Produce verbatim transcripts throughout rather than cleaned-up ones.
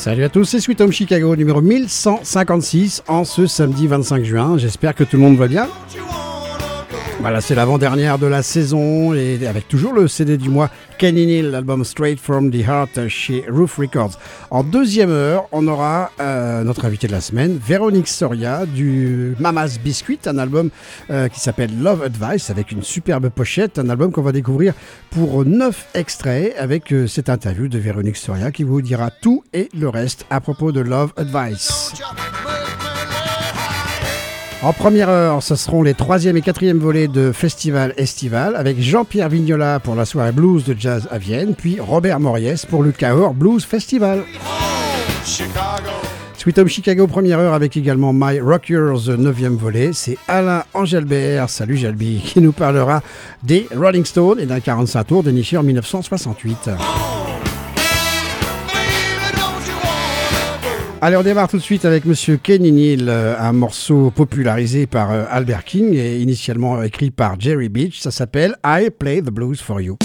Salut à tous, c'est Sweet Home Chicago numéro mille cent cinquante-six en ce samedi vingt-cinq juin. J'espère que tout le monde va bien. Voilà, c'est l'avant-dernière de la saison et avec toujours le C D du mois Kenny Neal, l'album Straight from the Heart chez Roof Records. En deuxième heure, on aura euh, notre invité de la semaine, Véronique Soria du Mama's Biscuit, un album euh, qui s'appelle Love Advice avec une superbe pochette, un album qu'on va découvrir pour neuf extraits avec euh, cette interview de Véronique Soria qui vous dira tout et le reste à propos de Love Advice. En première heure, ce seront les troisième et quatrième volets de Festival Estival avec Jean-Pierre Vignola pour la soirée blues de jazz à Vienne, puis Robert Moriès pour le Cahors Blues Festival. Sweet Home Chicago, première heure avec également My Rockers, neuvième volet. C'est Alain Engelbert, salut Jalbi, qui nous parlera des Rolling Stones et d'un quarante-cinq tours déniché en dix-neuf cent soixante-huit. Allez, on démarre tout de suite avec Monsieur Kenny Neal, un morceau popularisé par Albert King et initialement écrit par Jerry Beach. Ça s'appelle I Play the Blues for You.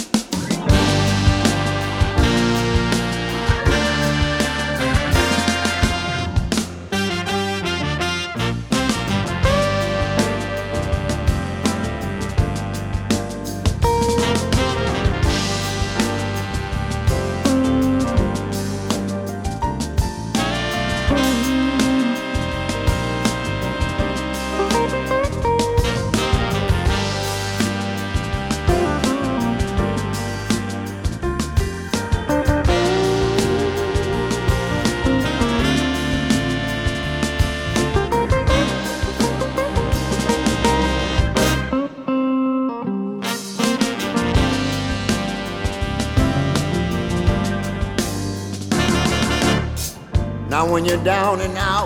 When you're down and out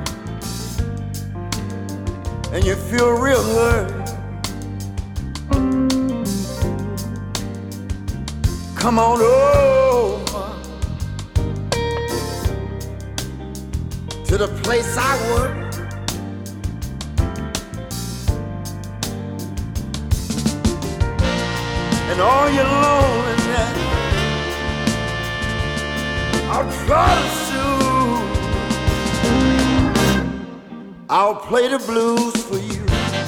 and you feel real hurt, come on over to the place I work. And all your loneliness I'll try to soothe. I'll play the blues for you.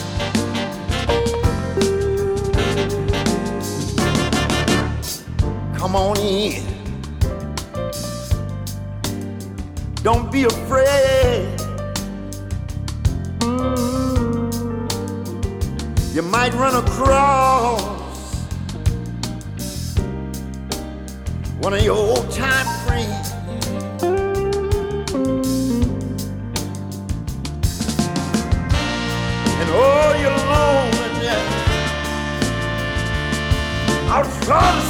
Come on in. Don't be afraid. You might run across one of your old-time friends. Oh, you're loneliness I'll try to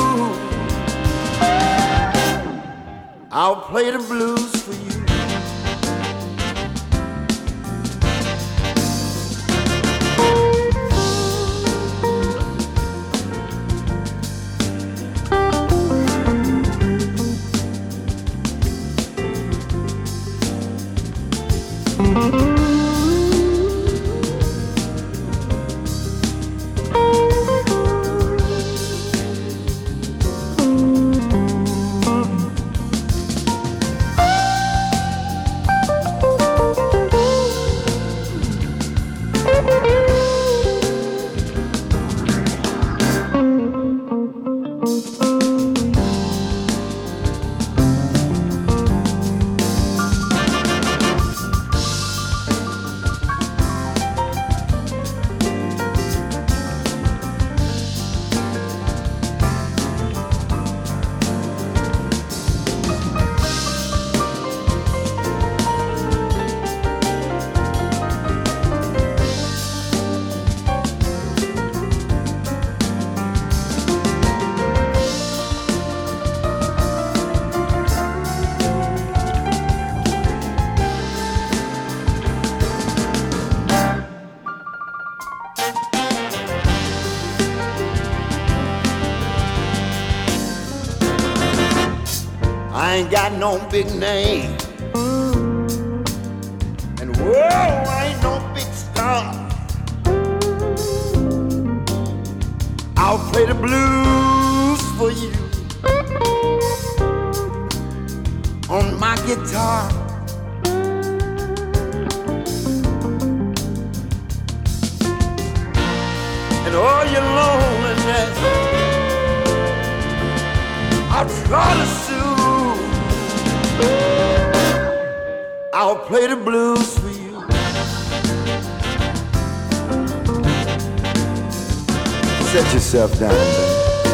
soothe. I'll play the blues for you. I ain't got no big name, and whoa, I ain't no big star. I'll play the blues for you on my guitar. And all your loneliness I'll try to soothe. I'll play the blues for you. Set yourself down, baby.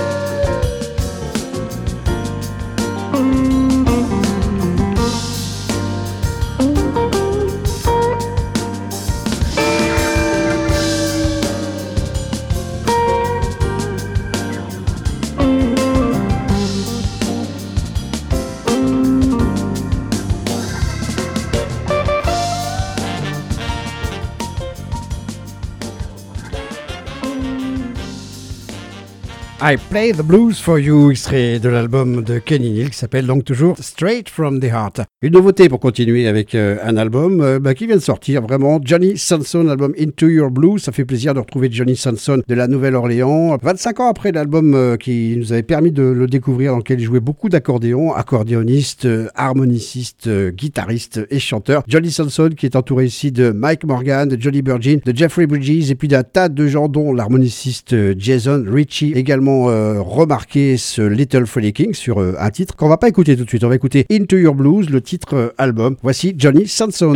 I Play the Blues for You, extrait de l'album de Kenny Neal qui s'appelle donc toujours Straight from the Heart. Une nouveauté pour continuer avec euh, un album euh, bah, qui vient de sortir, vraiment, Johnny Sanson, l'album Into Your Blues. Ça fait plaisir de retrouver Johnny Sanson de la Nouvelle-Orléans. vingt-cinq ans après l'album euh, qui nous avait permis de le découvrir, dans lequel il jouait beaucoup d'accordéons, accordéoniste, euh, harmoniciste, euh, guitariste et chanteur. Johnny Sanson qui est entouré ici de Mike Morgan, de Johnny Burgin, de Jeffrey Bridges et puis d'un tas de gens dont l'harmoniciste euh, Jason Ritchie, également Euh, remarqué ce Little Freddie King sur euh, un titre qu'on va pas écouter tout de suite. On va écouter Into Your Blues, le titre euh, album. Voici Johnny Sanson.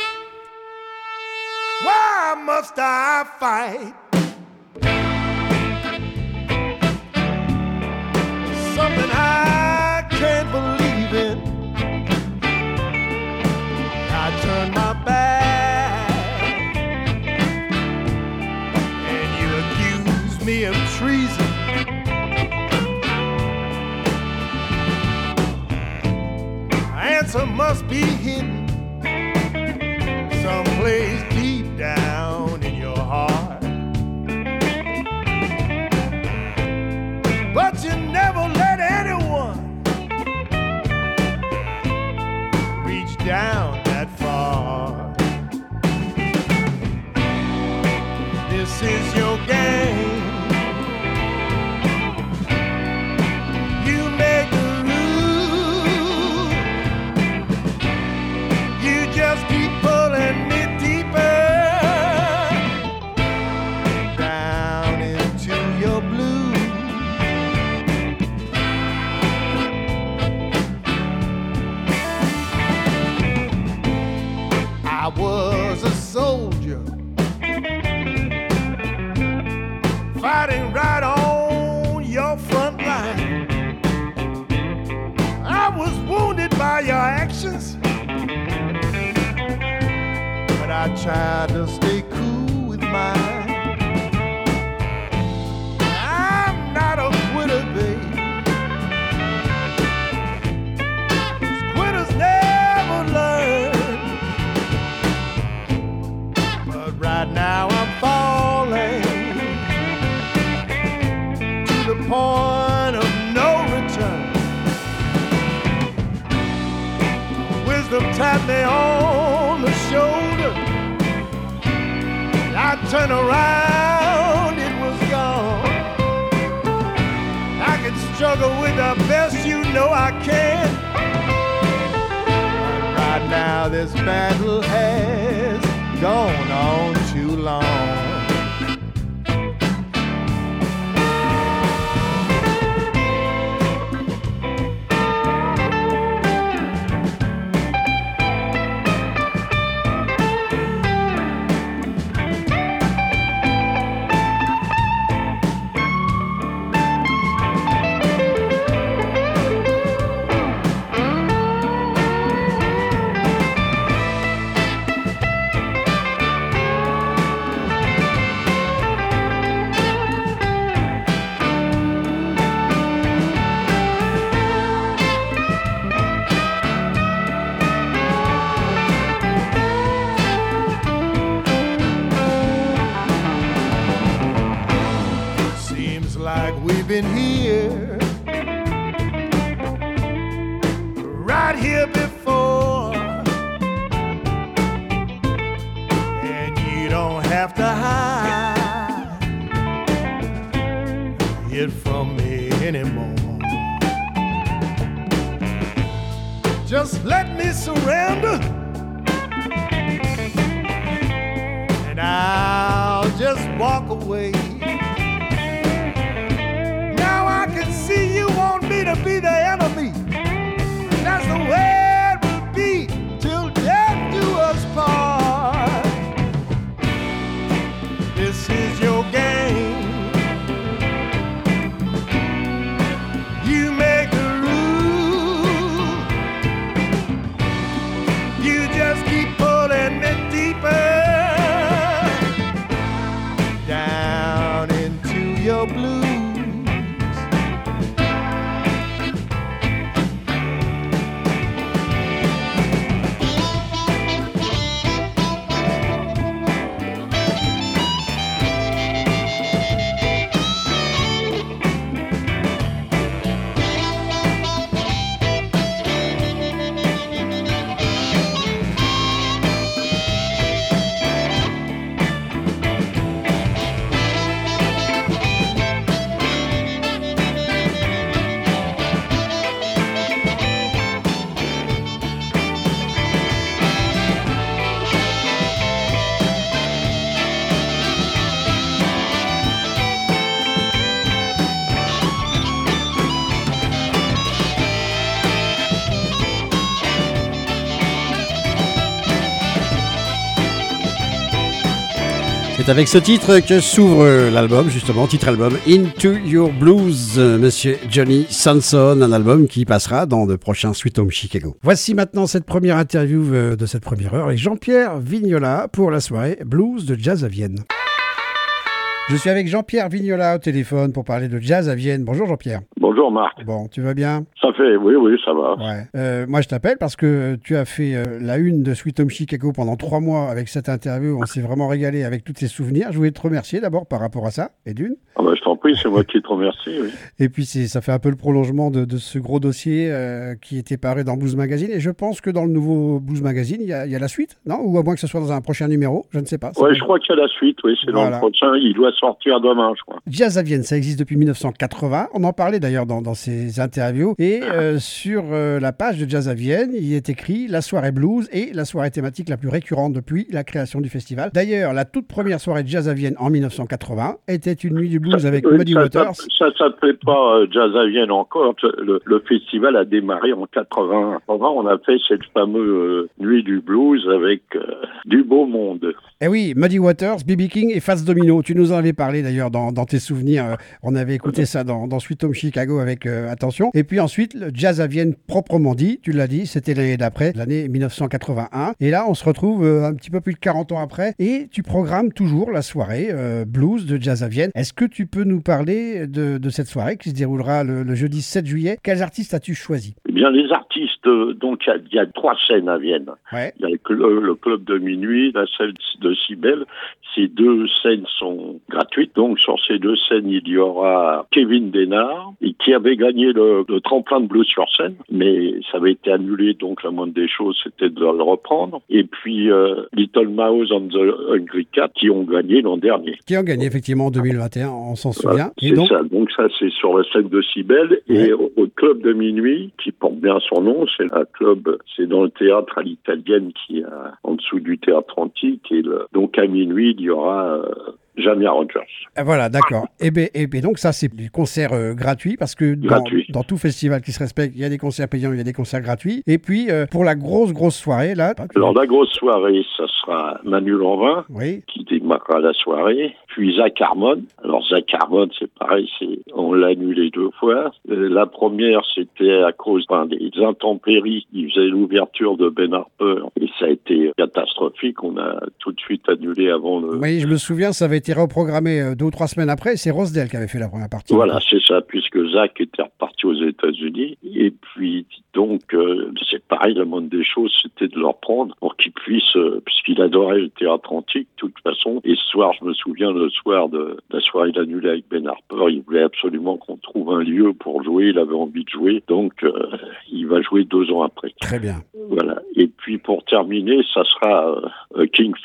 Why must I fight something I can't believe in? I turn my back and you accuse me of treason. Answer must be hidden someplace deep down in your heart. But you never let anyone reach down that far. This is your game. Just keep pulling me deeper down into your blue. I was a soldier fighting right on your front line. I was wounded by your actions, I tried to stay cool with mine. I'm not a quitter, babe. Quitters never learn. But right now I'm falling to the point of no return. Wisdom tapped me on the shoulder. I turned around, it was gone. I can struggle with the best you know I can. But right now this battle has gone on too long. Been here, right here before, and you don't have to hide it from me anymore. Just let me surrender, and I'll just walk away. Now I can see you want me to be the enemy. That's the way it will be till death do us part. This is your game. You make the rules. You just keep pulling me deeper down into your blues. C'est avec ce titre que s'ouvre l'album, justement, titre album Into Your Blues, Monsieur Johnny Sampson, un album qui passera dans le prochain Sweet Home Chicago. Voici maintenant cette première interview de cette première heure avec Jean-Pierre Vignola pour la soirée Blues de Jazz à Vienne. Je suis avec Jean-Pierre Vignola au téléphone pour parler de Jazz à Vienne. Bonjour Jean-Pierre. Bonjour Marc. Bon, tu vas bien? Ça fait, oui, oui, ça va. Ouais. Euh, moi, je t'appelle parce que tu as fait euh, la une de Sweet Home Chicago pendant trois mois avec cette interview. On s'est vraiment régalé avec tous tes souvenirs. Je voulais te remercier d'abord par rapport à ça, et d'une. Ah bah, je t'en prie, c'est moi qui te remercie. Oui. Et puis, c'est, ça fait un peu le prolongement de, de ce gros dossier euh, qui était paru dans Blues Magazine. Et je pense que dans le nouveau Blues Magazine, il y a, y a la suite, non? Ou à moins que ce soit dans un prochain numéro, je ne sais pas. Oui, je crois qu'il y a la suite, oui, c'est voilà. Dans le prochain. Il doit sortir demain, je crois. Jazz à Vienne, ça existe depuis mille neuf cent quatre-vingts. On en parlait d'ailleurs dans, dans ces interviews. Et euh, sur euh, la page de Jazz à Vienne, il est écrit la soirée blues et la soirée thématique la plus récurrente depuis la création du festival. D'ailleurs, la toute première soirée de Jazz à Vienne en mille neuf cent quatre-vingts était une nuit du blues ça, avec oui, Muddy ça, Waters. Ça ne s'appelait pas euh, Jazz à Vienne encore. Le, le festival a démarré en quatre-vingts. On a fait cette fameuse euh, nuit du blues avec euh, du beau monde. Eh oui, Muddy Waters, B B King et Fats Domino. Tu nous en avais parlé d'ailleurs dans, dans tes souvenirs. On avait écouté ça dans, dans Sweet Home Chicago avec euh, attention. Et puis ensuite, le Jazz à Vienne proprement dit, tu l'as dit, c'était l'année d'après, l'année mille neuf cent quatre-vingt-un. Et là, on se retrouve euh, un petit peu plus de quarante ans après. Et tu programmes toujours la soirée euh, blues de Jazz à Vienne. Est-ce que tu peux nous parler de, de cette soirée qui se déroulera le, le jeudi sept juillet? Quels artistes as-tu choisi? Eh bien, les artistes, euh, donc il y, y a trois scènes à Vienne. Ouais. Il y a le, le, le club de minuit, la scène de Cybèle. Ces deux scènes sont gratuites. Donc, sur ces deux scènes, il y aura Kevin Denard, qui avait gagné le, le tremplin de blues sur scène, mais ça avait été annulé, donc la moindre des choses, c'était de le reprendre. Et puis, euh, Little Mouse and the Hungry Cat, qui ont gagné l'an dernier. Qui ont gagné, effectivement, en deux mille vingt et un, on s'en souvient. Voilà, c'est donc... ça. Donc, ça, c'est sur la scène de Cybèle. Ouais. Et au, au club de minuit, qui porte bien son nom, c'est un club, c'est dans le théâtre à l'italienne, qui est en dessous du théâtre antique. Et le, donc, à minuit, il y aura... Euh, Jamia Rogers. Voilà, d'accord. Et, ben, et ben donc ça, c'est des concerts euh, gratuits, parce que dans, dans tout festival qui se respecte, il y a des concerts payants, il y a des concerts gratuits. Et puis, euh, pour la grosse, grosse soirée, là... Alors, la grosse soirée, ça sera Manu Lanvin, oui, qui démarrera la soirée. Puis Zach Harmon. Alors, Zach Harmon, c'est pareil, c'est, on l'a annulé deux fois. Euh, la première, c'était à cause enfin, des intempéries. Il faisait l'ouverture de Ben Harper. Et ça a été catastrophique. On a tout de suite annulé avant le... Oui, je me souviens, ça avait été reprogrammé deux ou trois semaines après. C'est Rosedale qui avait fait la première partie. Voilà, c'est ça, puisque Zach était reparti aux États-Unis. Et puis, donc, euh, c'est pareil, la moindre des choses, c'était de leur prendre pour qu'ils puissent, euh, puisqu'il adorait le théâtre antique, de toute façon. Et ce soir, je me souviens, le soir de, de la soirée annulée avec Ben Harper, il voulait absolument qu'on trouve un lieu pour jouer. Il avait envie de jouer. Donc, euh, il va jouer deux ans après. Très bien. Voilà. Et puis, pour terminer, ça sera euh, Kingfish.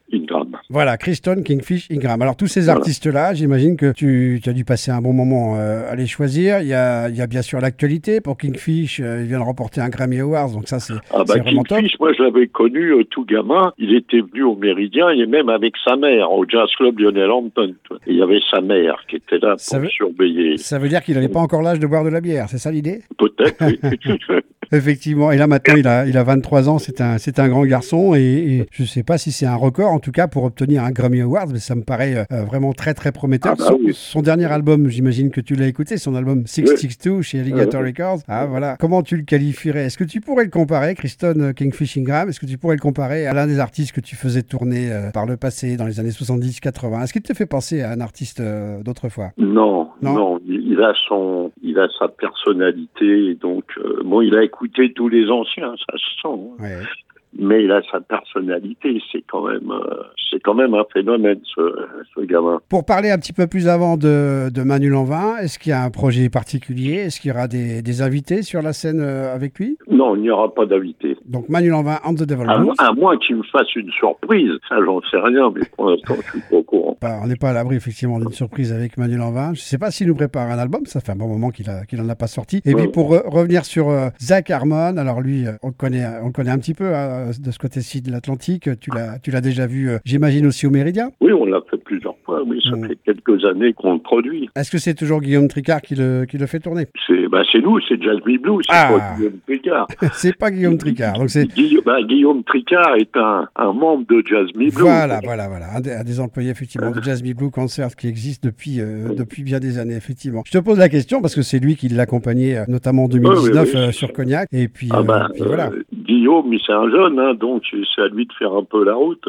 Ingram. Voilà, Kristen, Kingfish, Ingram. Alors tous ces Voilà. artistes-là, j'imagine que tu, tu as dû passer un bon moment euh, à les choisir. Il y a, il y a bien sûr l'actualité. Pour Kingfish, euh, il vient de remporter un Grammy Awards, donc ça c'est, Ah bah c'est vraiment top. Kingfish, moi je l'avais connu euh, tout gamin. Il était venu au Méridien et même avec sa mère au Jazz Club Lionel Hampton. Et il y avait sa mère qui était là pour Ça veut- surveiller. Ça veut dire qu'il n'avait pas encore l'âge de boire de la bière, c'est ça l'idée? Peut-être, oui. Effectivement, et là maintenant il a, il a vingt-trois ans, c'est un, c'est un grand garçon et, et je ne sais pas si c'est un record en tout cas pour obtenir un Grammy Awards, mais ça me paraît euh, vraiment très très prometteur. Ah bah son, oui. son dernier album, j'imagine que tu l'as écouté, son album six cent soixante-deux chez Alligator Ouais. Records. Ah voilà, comment tu le qualifierais? Est-ce que tu pourrais le comparer, Kristen Kingfish Ingram, est-ce que tu pourrais le comparer à l'un des artistes que tu faisais tourner euh, par le passé dans les années soixante-dix quatre-vingts? Est-ce qu'il te fait penser à un artiste euh, d'autrefois? Non, Non. non, il il a son, il a sa personnalité, et donc euh, bon, il a écouté tous les anciens, ça se sent, hein. Ouais. Mais il a sa personnalité, c'est quand même, euh, c'est quand même un phénomène, ce, ce gamin. Pour parler un petit peu plus avant de, de Manu Lanvin, est-ce qu'il y a un projet particulier? Est-ce qu'il y aura des, des invités sur la scène euh, avec lui? Non, il n'y aura pas d'invité. Donc Manu Lanvin and the Devil À, Blues. à moins qu'il me fasse une surprise, ça j'en sais rien, mais pour l'instant je suis pas au courant. Bah, on n'est pas à l'abri effectivement d'une surprise avec Manu Lanvin. Je ne sais pas s'il nous prépare un album, ça fait un bon moment qu'il a, qu'il en a pas sorti. Et puis Ouais. pour re- revenir sur euh, Zach Harmon, alors lui, euh, on le connaît, on le connaît un petit peu hein, de ce côté-ci de l'Atlantique. Tu l'as, tu l'as déjà vu, euh, j'imagine aussi au Méridien. Oui, on l'a fait plusieurs fois, oui, ça Mm. fait quelques années qu'on le produit. Est-ce que c'est toujours Guillaume Tricard qui le, qui le fait tourner? C'est, bah, c'est nous, c'est Jazz Me Blues, c'est Ah. pas Guillaume Tricard. C'est pas Guillaume Tricard. Donc c'est Guillaume, bah, Guillaume Tricard est un, un membre de Jazz Me Blues. Voilà, voilà, voilà. Un des, un des employés, effectivement, de Jazz Me Blue Concert qui existe depuis, euh, depuis bien des années, effectivement. Je te pose la question parce que c'est lui qui l'accompagnait, euh, notamment en deux mille dix-neuf, Oui, oui, oui. euh, sur Cognac. Et puis, Ah euh, bah, puis voilà. euh, Guillaume, mais c'est un jeune, hein, donc c'est à lui de faire un peu la route.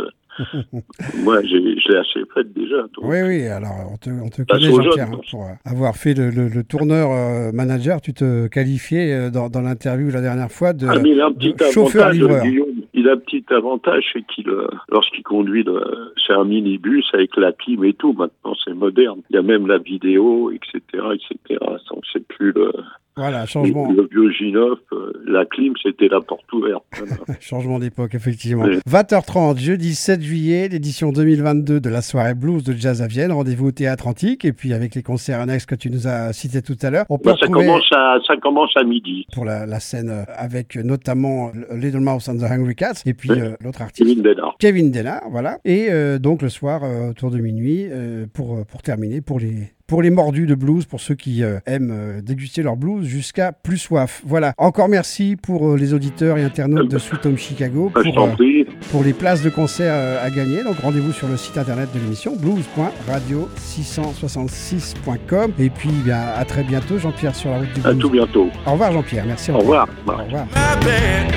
Moi, j'ai, je l'ai assez faite déjà. Donc. Oui, oui, alors on te, on te Passe connaît, aux Jean-Pierre, jeunes. hein, pour euh, avoir fait le, le, le tourneur euh, manager. Tu te qualifiais euh, dans, dans l'interview la dernière fois de, Ah, mais il a un de petit avantage, chauffeur-livreur. Guillaume. Il a un petit avantage, c'est qu'il, euh, lorsqu'il conduit, le, c'est un minibus avec la clim et tout. Maintenant, c'est moderne. Il y a même la vidéo, et cetera, et cetera. Donc, c'est plus le, Voilà, changement, le vieux J neuf. euh, la clim, c'était la porte ouverte. Voilà. changement d'époque, effectivement. Oui. vingt heures trente, jeudi sept juillet, l'édition deux mille vingt-deux de la soirée blues de Jazz à Vienne. Rendez-vous au Théâtre Antique. Et puis, avec les concerts annexes que tu nous as cités tout à l'heure, on peut Bah, ça, retrouver commence à, ça commence à midi. pour la, la scène euh, avec notamment Little Mouse and the Hungry Cats et puis Oui. euh, l'autre artiste. Kevin Denard. Kevin Denard, voilà. Et euh, donc le soir, euh, autour de minuit, euh, pour, pour terminer, pour les, pour les mordus de blues, pour ceux qui euh, aiment euh, déguster leur blues jusqu'à plus soif. Voilà. Encore merci pour euh, les auditeurs et internautes de Sweet Home Chicago Bah, je pour, t'en euh, prie. pour les places de concert euh, à gagner. Donc rendez-vous sur le site internet de l'émission blues point radio six cent soixante-six point com. Et puis bien, à très bientôt, Jean-Pierre, sur la route du À blues. tout bientôt. Au revoir, Jean-Pierre. Merci. Au revoir. Au revoir. My bad.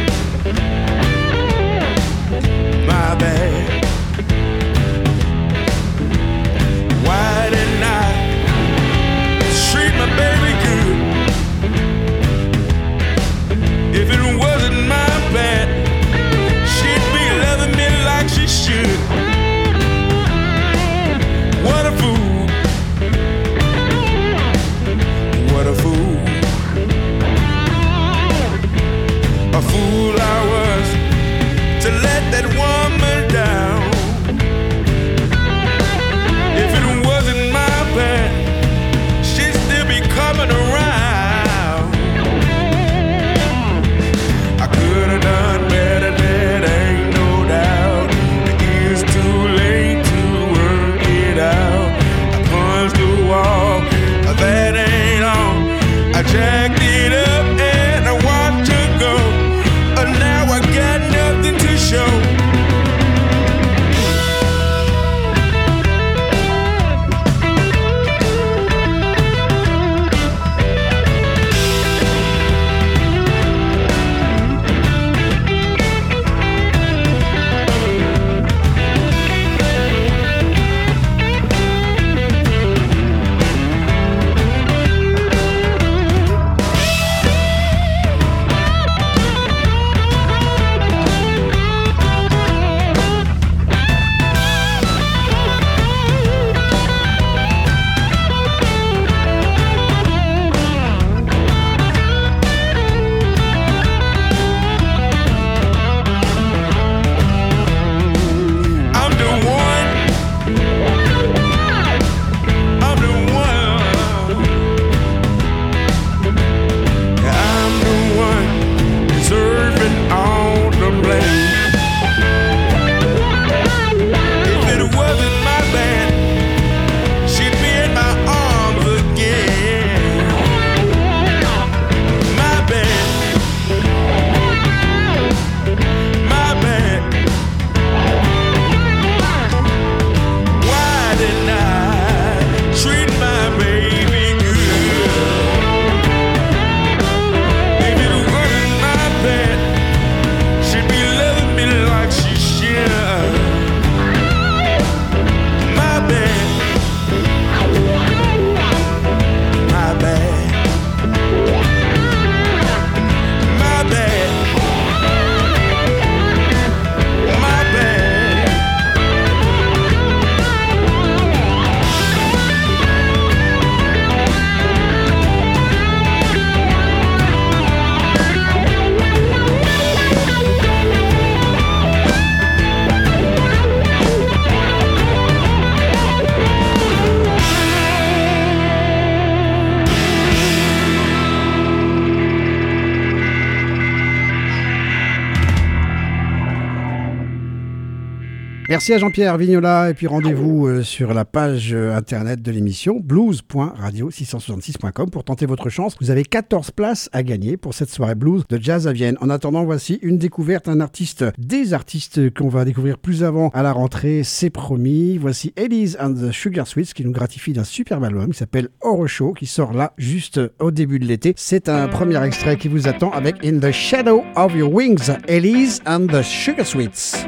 My bad. Why didn't I treat my baby good? If it wasn't my bad, she'd be loving me like she should. What a fool. What a fool. A fool Merci à Jean-Pierre Vignola et puis rendez-vous euh, sur la page euh, internet de l'émission blues point radio six cent soixante-six point com pour tenter votre chance. Vous avez quatorze places à gagner pour cette soirée blues de Jazz à Vienne. En attendant, voici une découverte, un artiste, des artistes qu'on va découvrir plus avant à la rentrée, c'est promis. Voici Elise and the Sugar Sweets qui nous gratifie d'un superbe album qui s'appelle Horror Show qui sort là juste au début de l'été. C'est un premier extrait qui vous attend avec In the Shadow of Your Wings, Elise and the Sugar Sweets.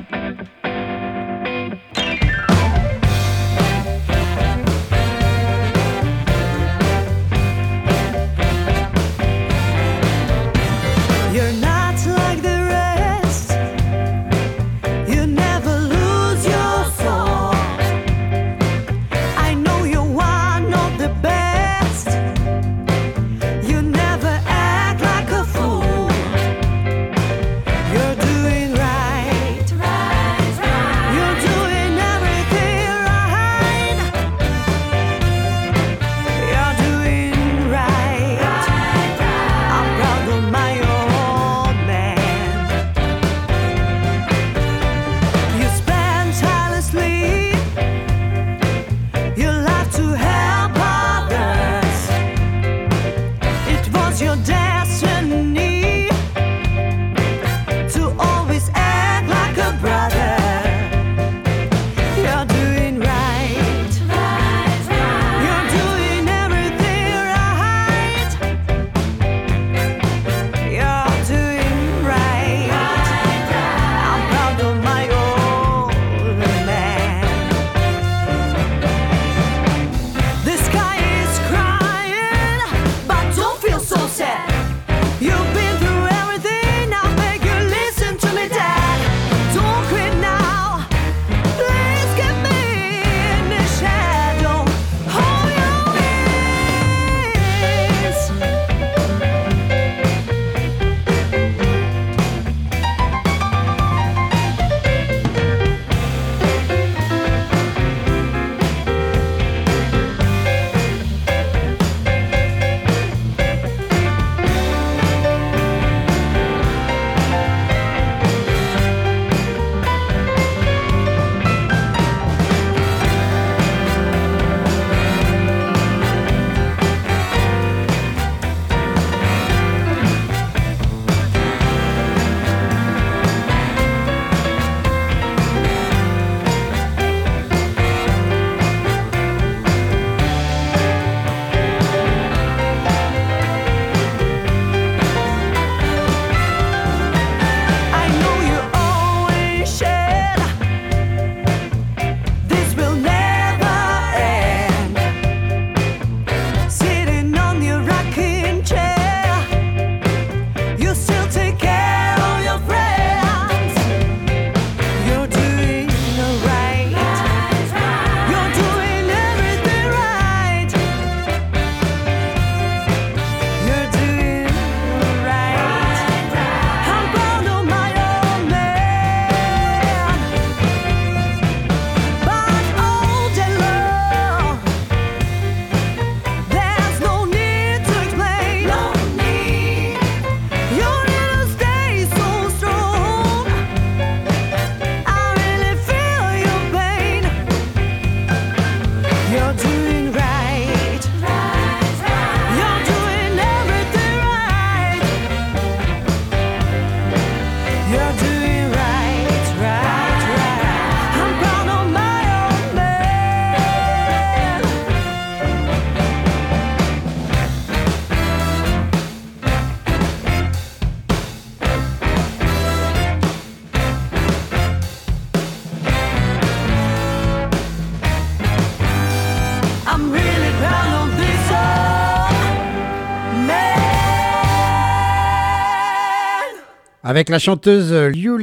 Avec la chanteuse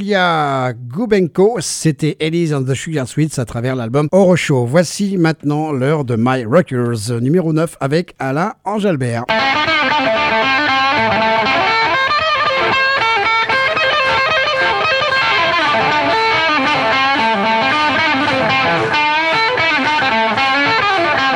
Yulia Gubenko, c'était Elise and the Sugar Sweets à travers l'album Horror Show. Voici maintenant l'heure de My Rockers, numéro neuf avec Alain Angelbert. Mais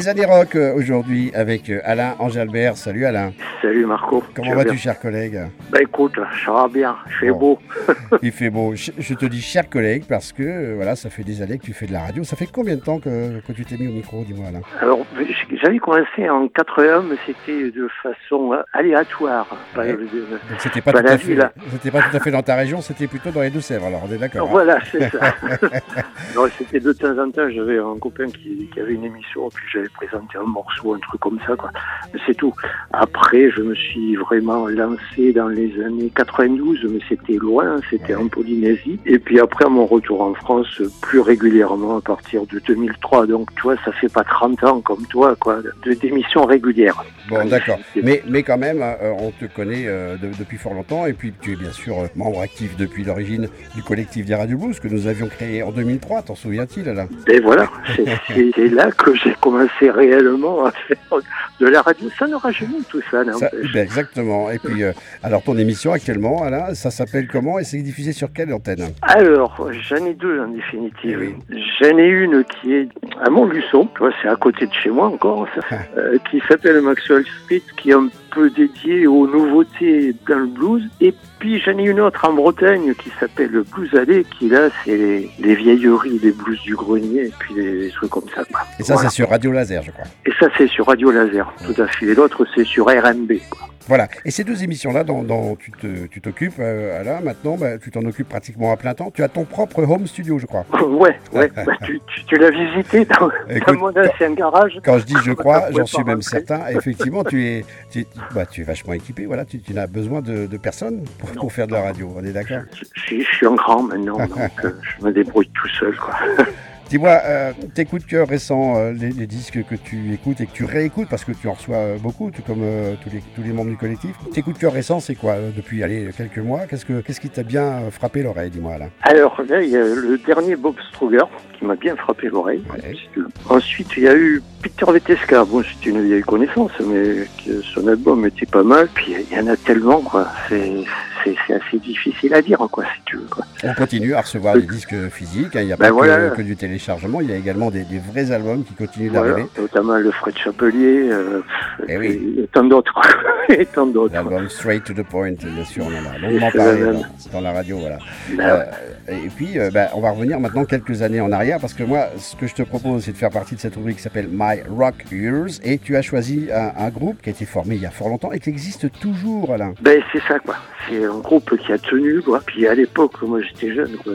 Les années rock euh, aujourd'hui avec euh, Alain Engelbert. Salut Alain. Salut Marco. Comment vas-tu, cher collègue? Bah écoute, ça va bien, il fait bon. beau. Il fait beau. Je, je te dis cher collègue parce que euh, voilà, ça fait des années que tu fais de la radio. Ça fait combien de temps que, que tu t'es mis au micro, dis-moi Alain? Alors, j'avais commencé en quatre-vingt-un, mais c'était de façon aléatoire. Pas, ouais. de, Donc c'était pas, pas tout à fait, là. c'était pas tout à fait dans ta région, c'était plutôt dans les Deux-Sèvres. Alors on est d'accord. Voilà, hein. C'est ça. Non, c'était de temps en temps, j'avais un copain qui, qui avait une émission, puis j'avais présenté un morceau, un truc comme ça, quoi. Mais c'est tout. Après, je me suis vraiment lancé dans les années quatre-vingt-douze, mais c'était loin, c'était ouais. en Polynésie. Et puis après, à mon retour en France, plus régulièrement à partir de deux mille trois. Donc, tu vois, ça fait pas trente ans comme toi, quoi, de d'émissions régulières. Bon, d'accord. Mais, mais quand même, euh, on te connaît euh, de, depuis fort longtemps. Et puis, tu es bien sûr euh, membre actif depuis l'origine du collectif des Radio Blues que nous avions créé en deux mille trois. T'en souviens-t-il, Alain? Et voilà, c'est, c'est là que j'ai commencé réellement à faire de la radio. Ça n'aura jamais tout ça, ça ben exactement. Et puis, euh, alors, ton émission actuellement, Alain, ça s'appelle comment et c'est diffusé sur quelle antenne? Alors, j'en ai deux en définitive. Oui. J'en ai une qui est à Montluçon, c'est à côté de chez moi encore, ça, euh, qui s'appelle Maxwell Street, qui est un peu dédiée aux nouveautés dans le blues. Et puis j'en ai une autre en Bretagne qui s'appelle le Blues Alley, qui là c'est les, les vieilleries, les blues du grenier et puis les, les trucs comme ça, quoi. Et ça voilà. C'est sur Radio Laser, je crois. Et ça c'est sur Radio Laser, tout à fait. Et l'autre c'est sur R M B, quoi. Voilà. Et ces deux émissions-là dont, dont tu, te, tu t'occupes, euh, Alain, maintenant, bah, tu t'en occupes pratiquement à plein temps. Tu as ton propre home studio, je crois. Ouais, ouais. bah, tu, tu, tu l'as visité dans, Écoute, dans mon ancien garage. Quand je dis je crois, j'en suis même certain. Effectivement, tu es, tu, bah, tu es vachement équipé. Voilà, tu, tu n'as besoin de, de personne pour, pour faire de la radio. On est d'accord? je, je suis un grand maintenant, donc euh, je me débrouille tout seul, quoi. Dis-moi, euh, tes coups de cœur récents, euh, les, les disques que tu écoutes et que tu réécoutes, parce que tu en reçois euh, beaucoup, tout comme euh, tous, les, tous les membres du collectif. Tes coups de cœur récents, c'est quoi euh, depuis allez, quelques mois? Qu'est-ce, que, qu'est-ce qui t'a bien euh, frappé l'oreille, dis-moi là? Alors là, il y a le dernier Bob Struger qui m'a bien frappé l'oreille. Ouais. Ensuite, il y a eu Peter Vetesca. Bon, c'est une vieille connaissance, mais son album était pas mal. Puis il y en a tellement, quoi. C'est, c'est, c'est assez difficile à dire, quoi, si tu veux, quoi. On continue à recevoir des disques physiques. Hein. Il n'y a ben pas voilà. que, que du téléchargement. Il y a également des, des vrais albums qui continuent voilà. d'arriver. Notamment le Fred Chapelier euh, et, et, oui. et tant d'autres. et tant d'autres. L'album Straight to the Point, bien sûr, on en a longuement parlé dans, dans la radio. Voilà. Ben, euh, et puis, euh, ben, on va revenir maintenant quelques années en arrière, parce que moi, ce que je te propose, c'est de faire partie de cette rubrique qui s'appelle My Rock Years. Et tu as choisi un, un groupe qui a été formé il y a fort longtemps et qui existe toujours, Alain. Ben, c'est ça, quoi. C'est un groupe qui a tenu, quoi. Puis à l'époque, moi, j'étais jeune, quoi.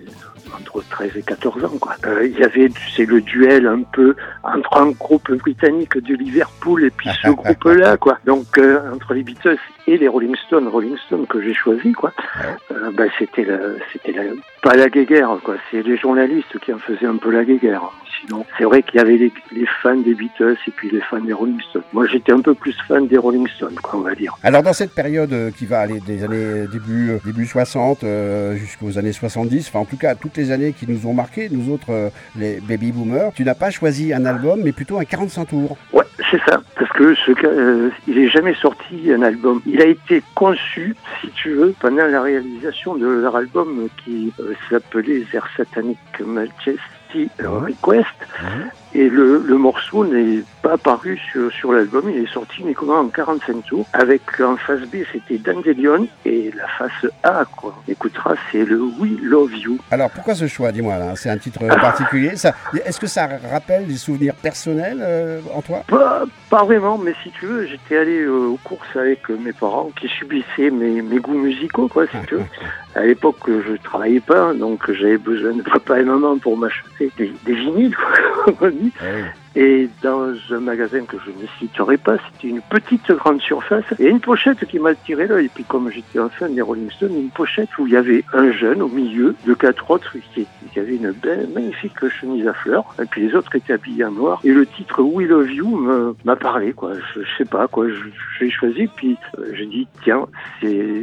Entre treize et quatorze ans, quoi. Euh, il y avait, c'est le duel un peu entre un groupe britannique de Liverpool et puis ce groupe-là, quoi. Donc, euh, entre les Beatles et les Rolling Stones, Rolling Stones que j'ai choisi, quoi. Euh, ben, c'était la, c'était la, pas la guéguerre, quoi. C'est les journalistes qui en faisaient un peu la guéguerre. Sinon, c'est vrai qu'il y avait les, les fans des Beatles et puis les fans des Rolling Stones. Moi, j'étais un peu plus fan des Rolling Stones, quoi, on va dire. Alors, dans cette période qui va aller des années début, début soixante euh, jusqu'aux années soixante-dix, enfin, en tout cas, toutes les années qui nous ont marqués, nous autres, euh, les baby boomers, tu n'as pas choisi un album, mais plutôt un quarante-cinq tours. Ouais, c'est ça. Parce que ce cas, euh, il est jamais sorti un album. Il a été conçu, si tu veux, pendant la réalisation de leur album qui euh, s'appelait Their Satanic Majesty Request. Mmh. Et le, le morceau n'est pas apparu sur, sur l'album, il est sorti uniquement en quarante-cinq tours. Avec en face B, c'était Dandelion, et la face A, quoi, on écoutera, c'est le We Love You. Alors pourquoi ce choix, dis-moi là? C'est un titre particulier. Ça, est-ce que ça rappelle des souvenirs personnels euh, en toi? Pas, pas vraiment, mais si tu veux, j'étais allé euh, aux courses avec euh, mes parents qui subissaient mes, mes goûts musicaux, quoi, si tu veux. À l'époque, je travaillais pas, donc j'avais besoin de papa et maman pour m'acheter des, des vinyles, quoi. Ah oui. Et dans un magasin que je ne citerai pas, c'était une petite grande surface et une pochette qui m'a attiré l'œil. Et puis comme j'étais un fan des Rolling Stones, une pochette où il y avait un jeune au milieu de quatre autres qui, qui avait une belle, magnifique chemise à fleurs. Et puis les autres étaient habillés en noir. Et le titre We Love You me, m'a parlé, quoi. Je, je sais pas, quoi. Je, j'ai choisi, puis euh, j'ai dit, tiens, c'est...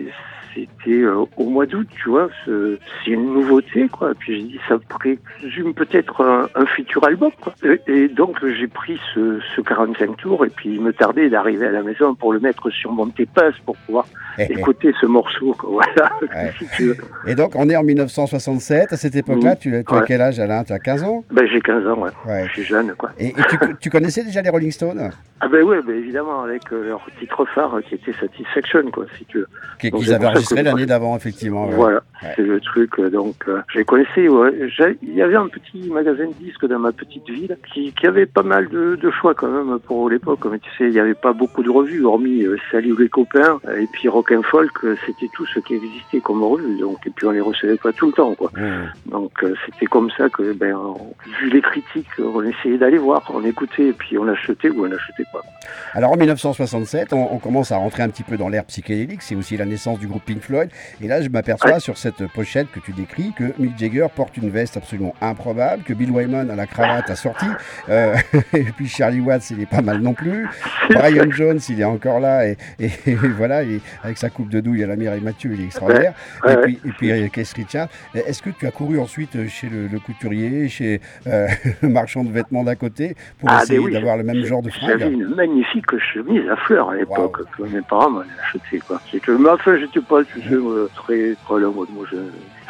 c'était euh, au mois d'août, tu vois. Ce, c'est une nouveauté, quoi. Puis j'ai dit, ça présume peut-être un, un futur album, quoi. Et, et donc j'ai pris ce, ce quarante-cinq tours et puis il me tardait d'arriver à la maison pour le mettre sur mon T-Pass pour pouvoir écouter ce morceau, quoi. Voilà. Ouais. Si tu veux. Et donc, on est en mille neuf cent soixante-sept. À cette époque-là, tu, tu Ouais. as quel âge, Alain? Tu as quinze ans? Ben j'ai quinze ans, ouais. Ouais. Je suis jeune, quoi. Et, et tu, tu connaissais déjà les Rolling Stones? Ah ben ouais, ben évidemment, avec euh, leur titre phare euh, qui était Satisfaction, quoi, si tu veux. Qui- Donc, Qu'ils c'est avaient pour ça enregistré que- l'année d'avant, effectivement. ouais. Voilà, Ouais. c'est le truc. euh, Donc, euh, je les connaissais. Ouais. J'ai- Il y avait un petit magasin de disques dans ma petite ville qui, qui avait pas mal de, de choix quand même pour l'époque. Mais tu sais, il n'y avait pas beaucoup de revues, hormis euh, Salut les copains euh, et puis Rock and Folk. euh, C'était tout ce qui existait comme revue. Donc, et puis on les recevait pas tout le temps, quoi. Mmh. Donc, euh, c'était comme ça que, ben, on- vu les critiques, on essayait d'aller voir, on écoutait et puis on achetait ou on n'achetait pas. Alors en mille neuf cent soixante-sept, on, on commence à rentrer un petit peu dans l'ère psychédélique, c'est aussi la naissance du groupe Pink Floyd, et là je m'aperçois Ouais. sur cette pochette que tu décris que Mick Jagger porte une veste absolument improbable, que Bill Wyman a la cravate assortie, euh, et puis Charlie Watts il est pas mal non plus, Brian Jones il est encore là, et, et- et voilà, et avec sa coupe de douille à la Mireille Mathieu il est extraordinaire, Ouais, et, ouais. puis, et puis euh, Keith Richards. Est-ce que tu as couru ensuite chez le, le couturier, chez euh, le marchand de vêtements d'à côté, pour Ah, essayer ben oui, d'avoir le même genre de J'avais fringues? une magnifique chemise à fleurs à l'époque Wow. que mes parents m'avaient achetée, quoi. C'est que, mais enfin, j'étais pas, tu sais, euh, très, très la mode, moi, je...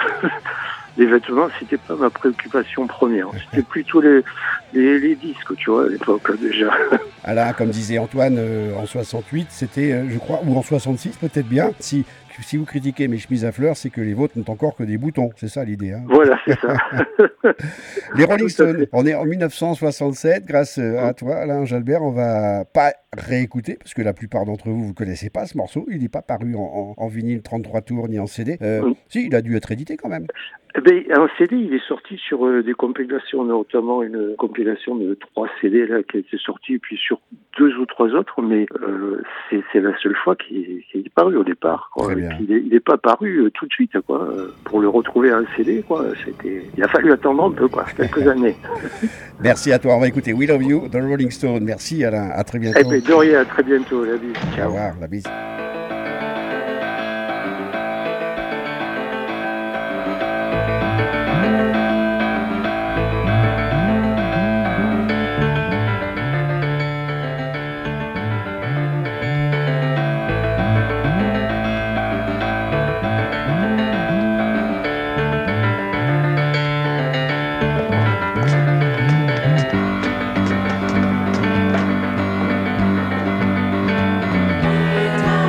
Les vêtements, c'était pas ma préoccupation première. C'était plutôt les, les, les disques, tu vois, à l'époque, déjà. Alain, comme disait Antoine, euh, en soixante-huit, c'était, euh, je crois, ou en soixante-six peut-être bien, si, si vous critiquez mes chemises à fleurs, c'est que les vôtres n'ont encore que des boutons, c'est ça l'idée. Hein. Voilà, c'est ça. Les Rolling Tout à Stones, fait. on est en mille neuf cent soixante-sept, grâce euh, à toi, Alain Jalbert, on va pas réécouter, parce que la plupart d'entre vous, vous connaissez pas ce morceau, il n'est pas paru en, en, en vinyle trente-trois tours ni en C D. Euh, Oui. Si, il a dû être édité quand même. Eh ben, un C D, il est sorti sur euh, des compilations, notamment une compilation de trois C D là qui a été sortie, puis sur deux ou trois autres, mais euh, c'est, c'est la seule fois qu'il, qu'il est paru au départ. Quoi. Très Et bien. puis, il est, il est pas paru euh, tout de suite, quoi. Euh, Pour le retrouver un C D, quoi. C'était, il a fallu attendre un peu, quoi, quelques années. Merci à toi, on va écouter We Love You, The Rolling Stones. Merci Alain, à très bientôt. Eh ben, de rien, à très bientôt, la bise. Au Ciao. revoir, la bise. Time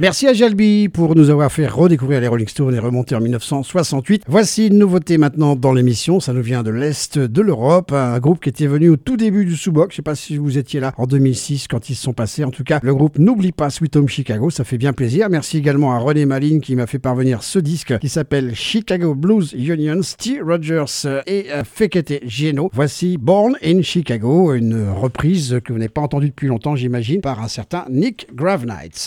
Merci à Jalbi pour nous avoir fait redécouvrir les Rolling Stones et remonter en dix-neuf cent soixante-huit. Voici une nouveauté maintenant dans l'émission. Ça nous vient de l'Est de l'Europe. Un groupe qui était venu au tout début du Sous-Boc. Je ne sais pas si vous étiez là en deux mille six quand ils se sont passés. En tout cas, le groupe N'oublie pas Sweet Home Chicago. Ça fait bien plaisir. Merci également à René Maline qui m'a fait parvenir ce disque qui s'appelle Chicago Blues Union, T. Rogers et Fekete Geno. Voici Born in Chicago, une reprise que vous n'avez pas entendue depuis longtemps, j'imagine, par un certain Nick Gravenites.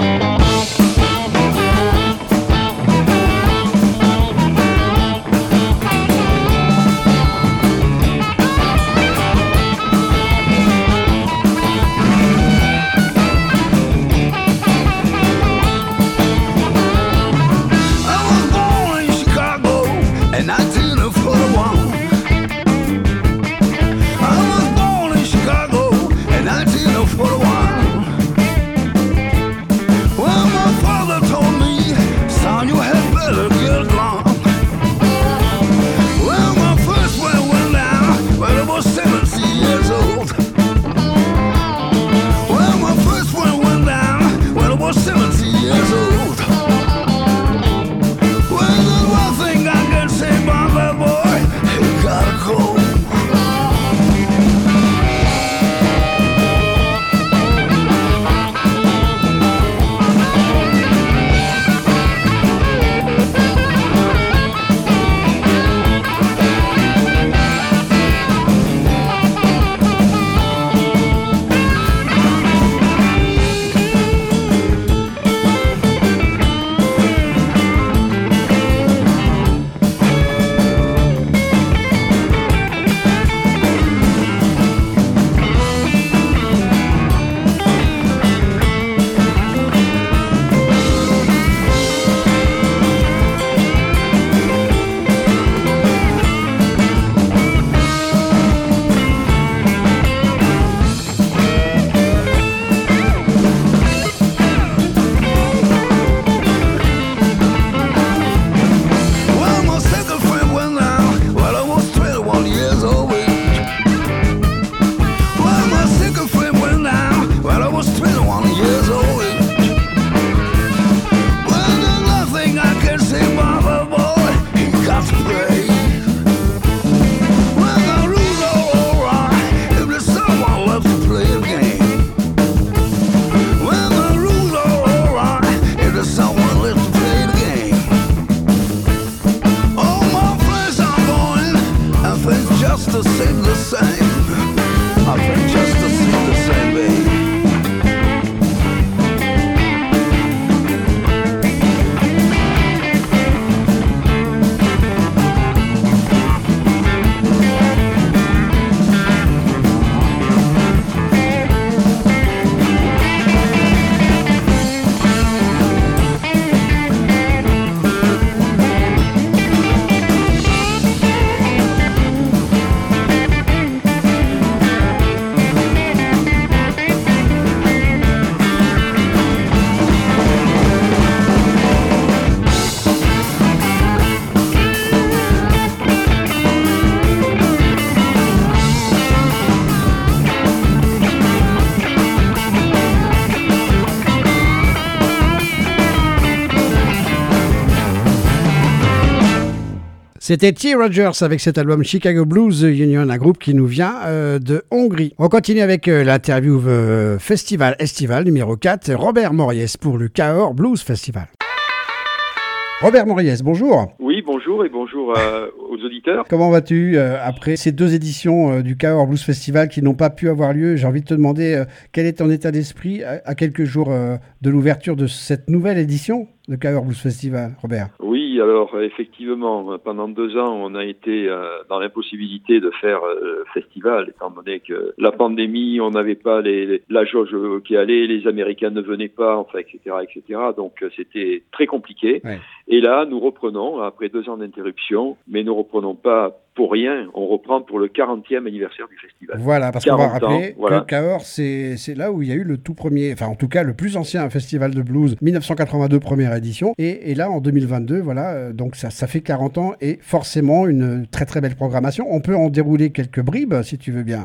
C'était T. Rogers avec cet album Chicago Blues Union, un groupe qui nous vient euh, de Hongrie. On continue avec euh, l'interview euh, Festival Estival numéro quatre, Robert Moriès pour le Cahors Blues Festival. Robert Moriès, bonjour. Oui, bonjour et bonjour euh, aux auditeurs. Comment vas-tu euh, après ces deux éditions euh, du Cahors Blues Festival qui n'ont pas pu avoir lieu? J'ai envie de te demander euh, quel est ton état d'esprit à, à quelques jours euh, de l'ouverture de cette nouvelle édition de Cahors Blues Festival, Robert? Oui, alors effectivement, pendant deux ans, on a été euh, dans l'impossibilité de faire euh, festival, étant donné que la pandémie, on n'avait pas les, les, la jauge qui allait, les Américains ne venaient pas, enfin, et cetera, et cetera. Donc, euh, c'était très compliqué. Ouais. Et là, nous reprenons, après deux ans d'interruption, mais nous reprenons pas pour rien, on reprend pour le quarantième anniversaire du festival. Voilà, parce qu'on va rappeler ans, voilà. que Cahors, c'est, c'est là où il y a eu le tout premier, enfin en tout cas le plus ancien festival de blues, dix-neuf cent quatre-vingt-deux, première édition, et, et là en deux mille vingt-deux, voilà, euh, donc ça, ça fait quarante ans et forcément une très très belle programmation. On peut en dérouler quelques bribes si tu veux bien. Alors ben déjà,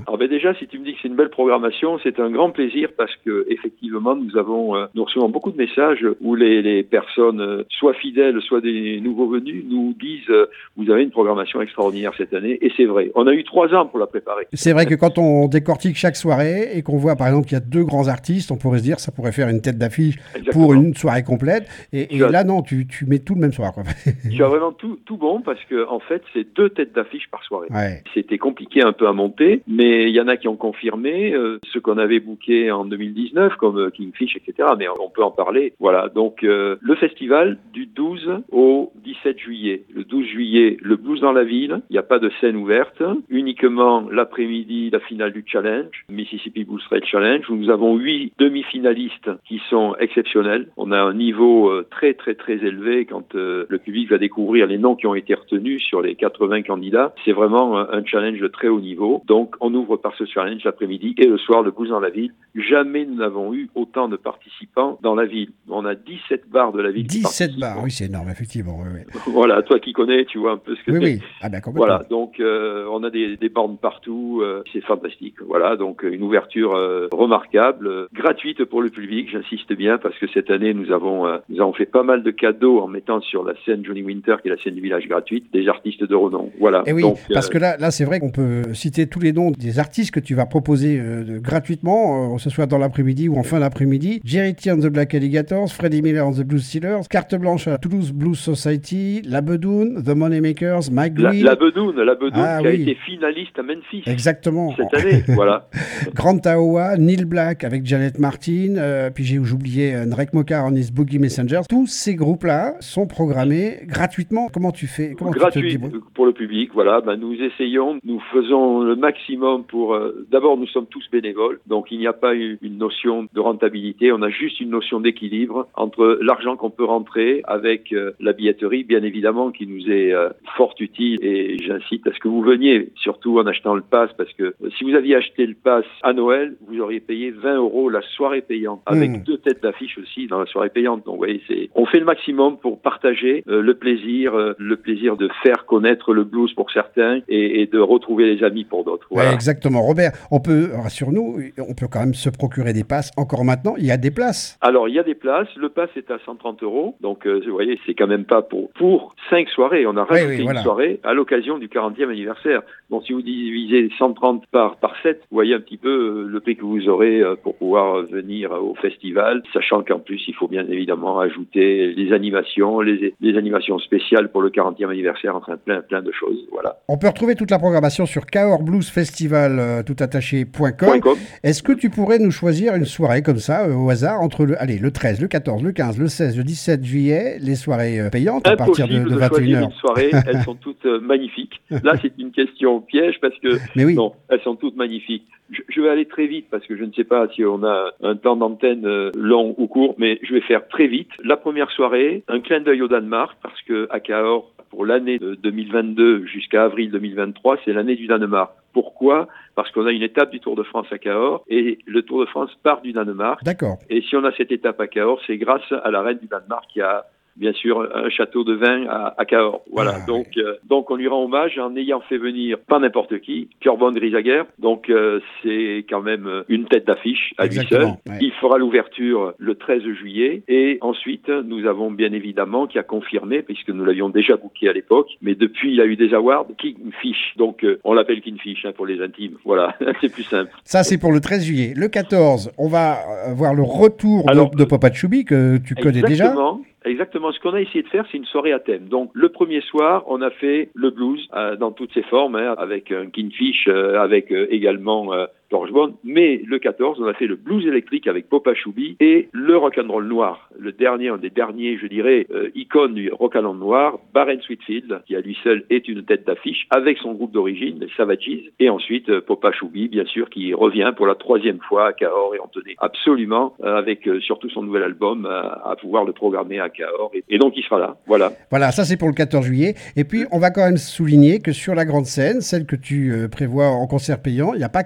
déjà, si tu me dis que c'est une belle programmation, c'est un grand plaisir parce que effectivement, nous avons, euh, nous recevons beaucoup de messages où les, les personnes, euh, soit fidèles, soit des nouveaux venus, nous disent euh, vous avez une programmation extraordinaire cette année, et c'est vrai. On a eu trois ans pour la préparer. C'est vrai que quand on décortique chaque soirée et qu'on voit par exemple qu'il y a deux grands artistes, on pourrait se dire ça pourrait faire une tête d'affiche Exactement. pour une soirée complète. Et, et as... là, non, tu, tu mets tout le même soir, quoi. Tu as vraiment tout, tout bon parce que en fait, c'est deux têtes d'affiche par soirée. Ouais. C'était compliqué un peu à monter, mais il y en a qui ont confirmé euh, ce qu'on avait booké en deux mille dix-neuf, comme euh, Kingfish, et cetera. Mais on peut en parler. Voilà. Donc euh, le festival du douze au dix-sept juillet. Le douze juillet, le blues dans la ville. Il n'y a pas de scène ouverte. Uniquement l'après-midi, la finale du challenge, Mississippi Blues Trail Challenge, où nous avons huit demi-finalistes qui sont exceptionnels. On a un niveau euh, très très très élevé quand euh, le public va découvrir les noms qui ont été retenus sur les quatre-vingts candidats. C'est vraiment un, un challenge de très haut niveau. Donc on ouvre par ce challenge l'après-midi et le soir le blues dans la ville. Jamais nous n'avons eu autant de participants dans la ville. On a dix-sept bars de la ville. dix-sept bars, oui, c'est énorme, effectivement. Oui, oui. Voilà, toi qui connais, tu vois un peu ce que oui, c'est. Oui, ah ben complètement. Voilà, donc euh, on a des, des bornes partout, euh, c'est fantastique. Voilà, donc une ouverture euh, remarquable, euh, gratuite pour le public, j'insiste bien, parce que cette année nous avons euh, nous avons fait pas mal de cadeaux en mettant sur la scène Johnny Winter, qui est la scène du village gratuite, des artistes de renom. Voilà. Et oui, donc, parce euh, que là, là c'est vrai qu'on peut citer tous les noms des artistes que tu vas proposer euh, de, gratuitement, euh, que ce soit dans l'après-midi ou en fin d'après-midi. Jerry T and the Black Alligators, Freddie Miller and the Blues Stealers, Carte Blanche à Toulouse Blues Society, La Bedoune, The Moneymakers, Mike Green. La, la Bedoune, la Bedoune ah, qui oui. a été finaliste à Memphis. Exactement. Cette année, voilà. Grand Taoa, Neil Black avec Janet Martin, euh, puis j'ai oublié euh, Nrek Mokar and his Boogie Messengers. Tous ces groupes-là sont programmés gratuitement. Comment tu fais Comment Gratuit tu te dis... pour le public, voilà. Ben, nous essayons, nous faisons le maximum pour... Euh, d'abord, nous sommes tous bénévoles, donc il n'y a pas une, une notion de rentabilité, on a juste une notion d'équilibre entre l'argent qu'on peut rentrer avec euh, la billetterie, bien évidemment, qui nous est euh, fort utile, et j'incite à ce que vous veniez, surtout en achetant le pass, parce que euh, si vous aviez acheté le pass à Noël, vous auriez payé vingt euros la soirée payante, avec mmh. deux têtes d'affiche aussi dans la soirée payante. Donc, vous voyez, c'est, on fait le maximum pour partager euh, le plaisir, euh, le plaisir de faire connaître le blues pour certains et, et de retrouver les amis pour d'autres. Voilà. Ouais, exactement. Robert, on peut, rassure-nous, on peut quand même se procurer des passes encore maintenant. Il y a des places. Alors, il y a des places. Le pass est à cent trente euros. Donc, euh, vous voyez, c'est quand même pas pour, pour cinq soirées. On a rajouté oui, oui, voilà. une soirée à l'occasion du quarantième anniversaire. Donc, si vous divisez cent trente par, par sept, vous voyez un petit peu euh, le prix que vous aurez euh, pour pouvoir euh, venir euh, au festival, sachant qu'en plus, il faut bien évidemment ajouter les animations, les, les animations spéciales pour le quarantième anniversaire, enfin plein, plein de choses. Voilà. On peut retrouver toute la programmation sur cahors blues festival tout attaché point com. Est-ce que tu pourrais nous choisir une soirée comme ça, euh, au hasard, entre le, allez, le treize, le quatorze, le quinze, le seize, le dix-sept juillet, les soirées euh, payantes à partir de, de, de vingt et une heures. Une soirée, elles sont toutes euh, magnifiques. Là, c'est une question piège parce que Mais oui. non, elles sont toutes magnifiques. Je, je vais aller très vite parce que je ne sais pas si on a un temps d'antenne euh, long ou court, mais je vais faire très vite. La première soirée, un clin d'œil au Danemark parce que à Cahors, pour l'année de deux mille vingt-deux jusqu'à avril deux mille vingt-trois, c'est l'année du Danemark. Pourquoi ? Parce qu'on a une étape du Tour de France à Cahors et le Tour de France part du Danemark. D'accord. Et si on a cette étape à Cahors, c'est grâce à la reine du Danemark qui a bien sûr un château de vin à, à Cahors. Voilà. Ah, donc, oui. euh, donc on lui rend hommage en ayant fait venir pas n'importe qui, Kjörban Grisager. Donc euh, c'est quand même une tête d'affiche à Exactement, lui seul. Ouais. Il fera l'ouverture le treize juillet et ensuite nous avons bien évidemment qui a confirmé puisque nous l'avions déjà booké à l'époque, mais depuis il a eu des awards, Kingfish. Donc euh, on l'appelle Kingfish hein, pour les intimes. Voilà, c'est plus simple. Ça c'est pour le treize juillet. Le quatorze, on va voir le retour Alors, de, de Papa Chubby que tu connais déjà. Exactement. Ce qu'on a essayé de faire, c'est une soirée à thème. Donc, le premier soir, on a fait le blues euh, dans toutes ses formes, hein, avec un Kingfish, euh, avec euh, également euh, George Bond. Mais le quatorze, on a fait le blues électrique avec Popa Chubby et le rock'n'roll noir. Le dernier, un des derniers, je dirais, euh, icône du rock'n'roll noir, Barren Sweetfield, qui à lui seul est une tête d'affiche, avec son groupe d'origine, les Savages. Et ensuite, euh, Popa Chubby, bien sûr, qui revient pour la troisième fois à Cahors et on tenait absolument, euh, avec euh, surtout son nouvel album, euh, à pouvoir le programmer à Cahors. Et, et donc, il sera là. Voilà. Voilà, ça c'est pour le quatorze juillet. Et puis, on va quand même souligner que sur la grande scène, celle que tu euh, prévois en concert payant, il n'y a pas que des Américains.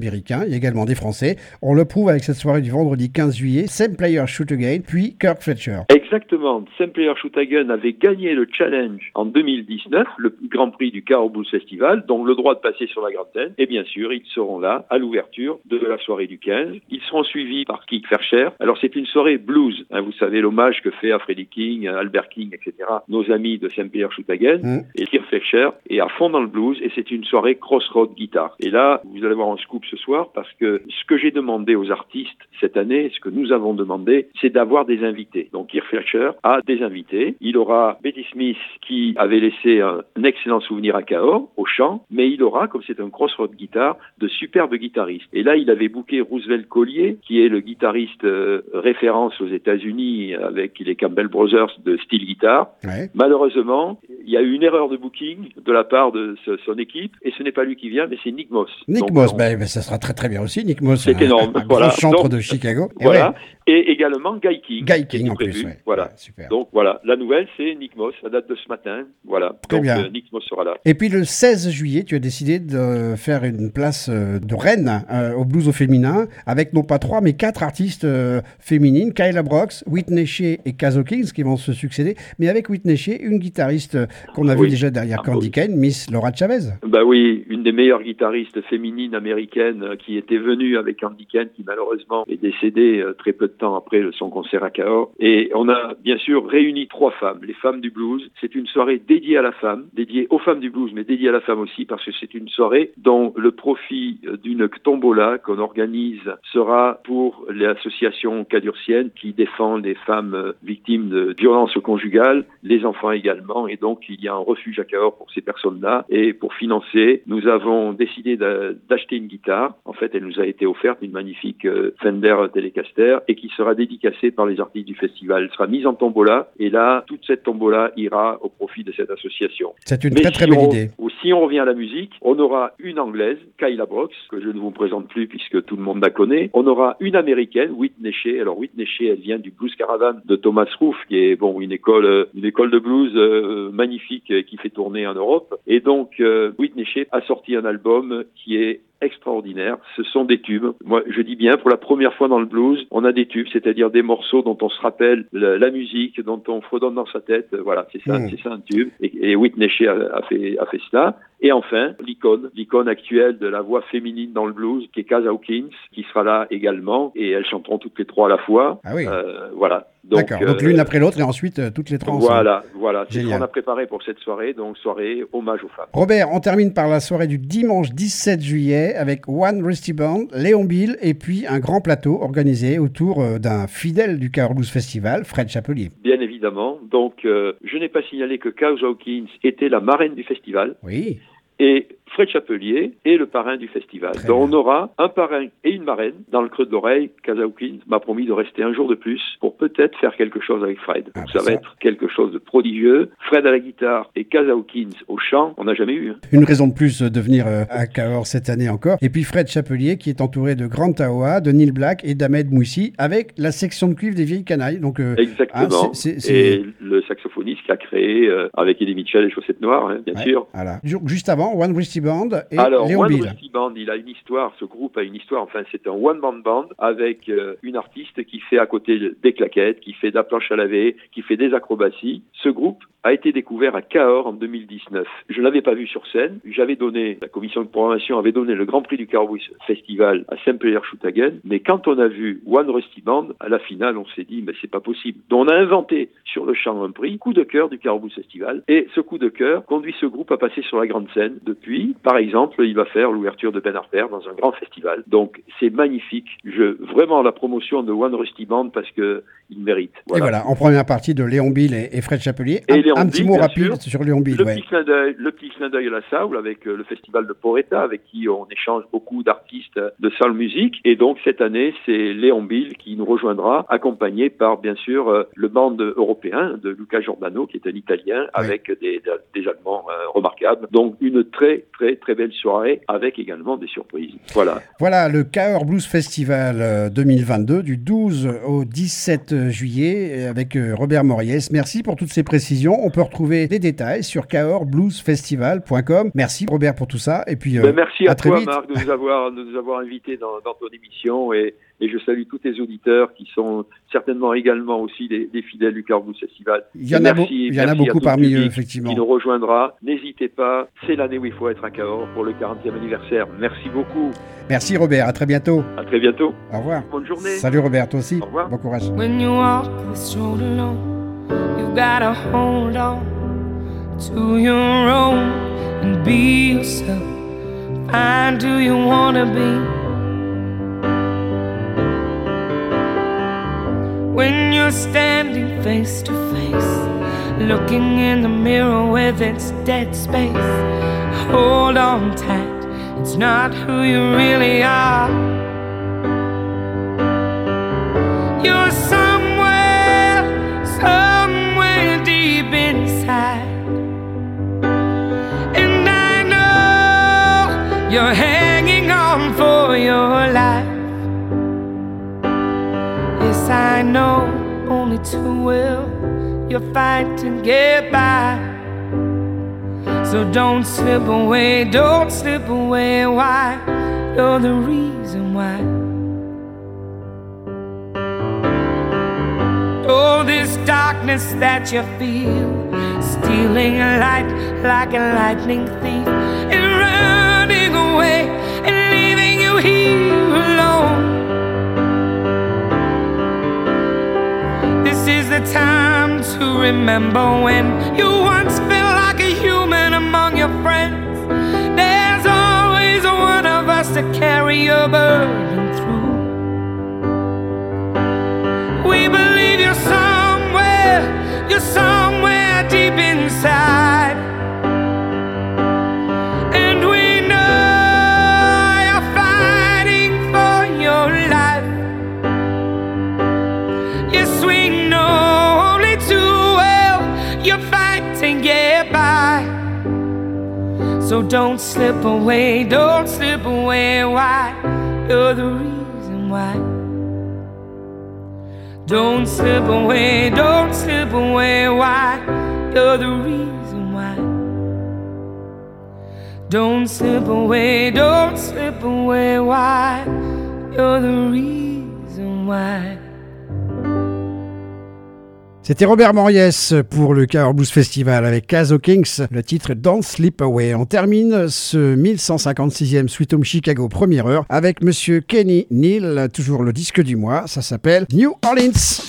américains, il y a également des Français. On le prouve avec cette soirée du vendredi quinze juillet, Same Player Shoot Again, puis Kirk Fletcher. Exactement. Same Player Shoot Again avait gagné le challenge en deux mille dix-neuf, le Grand Prix du Cahors Blues Festival, donc le droit de passer sur la grande scène. Et bien sûr, ils seront là à l'ouverture de la soirée du quinze. Ils seront suivis par Kirk Fletcher. Alors c'est une soirée blues. Hein, vous savez l'hommage que fait à Freddie King, à Albert King, et cetera. Nos amis de Same Player Shoot Again. Mmh. Et Kirk Fletcher est à fond dans le blues et c'est une soirée crossroad guitare. Et là, vous allez avoir un scoop ce soir parce que ce que j'ai demandé aux artistes cette année, ce que nous avons demandé, c'est d'avoir des invités. Donc Kirk Fletcher a des invités. Il aura Betty Smith qui avait laissé un, un excellent souvenir à Cahors, au chant, mais il aura, comme c'est un crossroad guitare, de superbes guitaristes. Et là, il avait booké Roosevelt Collier, qui est le guitariste euh, référence aux États-Unis avec les Campbell Brothers de style guitare. Ouais. Malheureusement, il y a eu une erreur de booking de la part de ce, son équipe, et ce n'est pas lui qui vient, mais c'est Nick Moss. Nick Donc, Moss, on... ben, ben, ça sera très très bien aussi. Nick Moss, c'est un, énorme. un voilà. grand chantre Donc, de Chicago. Et voilà. Ouais. Et également Guy King. Guy King en prévu. plus, ouais. Voilà. Ouais, super. Donc voilà, la nouvelle, c'est Nick Moss, la date de ce matin. Voilà. Très Donc bien. Euh, Nick Moss sera là. Et puis le seize juillet, tu as décidé de faire une place de reine euh, au blues au féminin, avec non pas trois, mais quatre artistes euh, féminines, Kyla Brox, Whitney Shea et Kaz Hawkins, qui vont se succéder, mais avec Whitney Shea, une guitariste euh, qu'on a oui. vu déjà derrière ah, Candy oui. Kane, Miss Laura Chavez. Bah oui, une des meilleures guitaristes féminines américaines euh, qui était venue avec Candy Kane, qui malheureusement est décédée euh, très peu de temps après le, son concert à Cahors. Et on a bien sûr réuni trois femmes, les femmes du blues. C'est une soirée dédiée à la femme, dédiée aux femmes du blues, mais dédiée à la femme aussi, parce que c'est une soirée dont le profit d'une tombola qu'on organise sera pour l'association cadurcienne qui défend les femmes victimes de violences conjugales, les enfants également, et donc il y a un refuge à Cahors pour ces personnes-là. Et pour financer, nous avons décidé d'acheter une guitare. En fait, elle nous a été offerte, une magnifique Fender Telecaster, et qui sera dédicacée par les artistes du festival. Elle sera mise en tombola, et là, toute cette tombola ira au profit de cette association. C'est une Mais très très si belle on, idée. Si on revient à la musique, on aura une anglaise, Kyla Brox, que je ne vous présente plus puisque tout le monde la connaît. On aura une américaine, Whitney Shea. Alors Whitney Shea, elle vient du Blues Caravan de Thomas Roof, qui est bon une école, une école de blues euh, magnifique qui fait tourner en Europe. Et donc euh, Whitney Shea a sorti un album qui est extraordinaire. Ce sont des tubes. Moi, je dis bien, pour la première fois dans le blues, on a des tubes, c'est-à-dire des morceaux dont on se rappelle la, la musique, dont on fredonne dans sa tête. Voilà, c'est ça, mmh. c'est ça un tube. Et, et Whitney Shea a, a fait, a fait cela. Et enfin, l'icône, l'icône actuelle de la voix féminine dans le blues, qui est Kaz Hawkins, qui sera là également, et elles chanteront toutes les trois à la fois. Ah oui. Euh, voilà. D'accord, donc l'une euh, après l'autre et ensuite euh, toutes les trois ensemble. Voilà, voilà, c'est Génial. ce qu'on a préparé pour cette soirée, donc soirée hommage aux femmes. Robert, on termine par la soirée du dimanche dix-sept juillet avec One Rusty Band, Léon Bill et puis un grand plateau organisé autour euh, d'un fidèle du Cahors Blues Festival, Fred Chapelier. Bien évidemment, donc euh, je n'ai pas signalé que Kaz Hawkins était la marraine du festival. Oui. Et Fred Chapelier est le parrain du festival. Très Donc bien. on aura un parrain et une marraine. Dans le creux de l'oreille, Kaz Hawkins m'a promis de rester un jour de plus pour peut-être faire quelque chose avec Fred. Donc ah, ça bah va ça. être quelque chose de prodigieux. Fred à la guitare et Kaz Hawkins au chant, on n'a jamais eu. Hein. Une raison de plus de venir à Cahors cette année encore. Et puis Fred Chapelier qui est entouré de Grant Tahoa, de Neil Black et d'Ahmed Moussi avec la section de cuivre des Vieilles Canailles. Donc, euh, Exactement. Hein, c'est, c'est, c'est... Et le saxophoniste qui a créé euh, avec Eddie Mitchell les Chaussettes Noires, hein, bien ouais, sûr. Voilà. Juste avant, One Rusty Band et Alors, Léon One Bill. Rusty Band, il a une histoire, ce groupe a une histoire, enfin c'est un one-man band avec euh, une artiste qui fait à côté des claquettes, qui fait de la planche à laver, qui fait des acrobaties. Ce groupe a été découvert à Cahors en deux mille dix-neuf. Je ne l'avais pas vu sur scène. J'avais donné, la commission de programmation avait donné le Grand Prix du Cahors Blues Festival à Same Player Shoot Again. Mais quand on a vu One Rusty Band, à la finale, on s'est dit, mais c'est pas possible. Donc on a inventé sur le champ un prix, coup de cœur du Cahors Blues Festival. Et ce coup de cœur conduit ce groupe à passer sur la grande scène. Depuis, par exemple, il va faire l'ouverture de Ben Harper dans un grand festival. Donc c'est magnifique. Je, vraiment la promotion de One Rusty Band parce que il mérite. Voilà. Et voilà, en première partie de Léon Bill et, et Fred Chapelier. Et Un, Léon un Bill, petit mot bien rapide sûr. sur Léon Bill. Le, Ouais. petit clin d'œil, le petit clin d'œil à la Soul avec euh, le festival de Porretta avec qui on échange beaucoup d'artistes de soul music. Et donc cette année, c'est Léon Bill qui nous rejoindra, accompagné par bien sûr euh, le band européen de Luca Giordano qui est un Italien, ouais, avec des, des, des Allemands euh, remarquables. Donc une très très très belle soirée avec également des surprises. Voilà. Voilà le Cahors Blues Festival deux mille vingt-deux du douze au dix-sept juillet avec Robert Moriès. Merci pour toutes ces précisions. On peut retrouver des détails sur cahors blues festival point com. Merci Robert pour tout ça et puis euh, ben, merci à, à très toi vite. Marc de nous avoir de nous avoir invités dans, dans ton émission et Et je salue tous tes auditeurs qui sont certainement également aussi des, des fidèles du Cahors Blues Festival. Il y en a, merci, beau, il y en a beaucoup parmi eux, effectivement. Qui nous rejoindra. N'hésitez pas, c'est l'année où il faut être à Cahors pour le quarantième anniversaire. Merci beaucoup. Merci Robert, à très bientôt. À très bientôt. Au revoir. Bonne journée. Salut Robert, toi aussi. Au revoir. Bon courage. When you walk this road alone, you've gotta hold on to your own and be yourself. Find who you wanna be. When you're standing face to face, looking in the mirror with its dead space, hold on tight, it's not who you really are. You're somewhere, somewhere deep inside, and I know you're hanging on for your life. Yes, I know only too well you're fighting to get by. So don't slip away, don't slip away. Why? You're the reason why. Oh, this darkness that you feel, stealing a light like a lightning thief, and running away and leaving you here alone. This is the time to remember when you once felt like a human among your friends. There's always one of us to carry your burden through. We believe you're somewhere, you're somewhere deep inside, and we know you're fighting for your life. Yes, we know only too well you're fighting to get by. So don't slip away, don't slip away. Why? You're the reason why. Don't slip away, don't slip away. Why? You're the reason why. Don't slip away, don't slip away. Why? You're the reason why. C'était Robert Moriès pour le Cahors Blues Festival avec Caso Kings, le titre Don't Slip Away. On termine ce mille cent cinquante-sixième Sweet Home Chicago première heure avec Monsieur Kenny Neal, toujours le disque du mois, ça s'appelle New Orleans.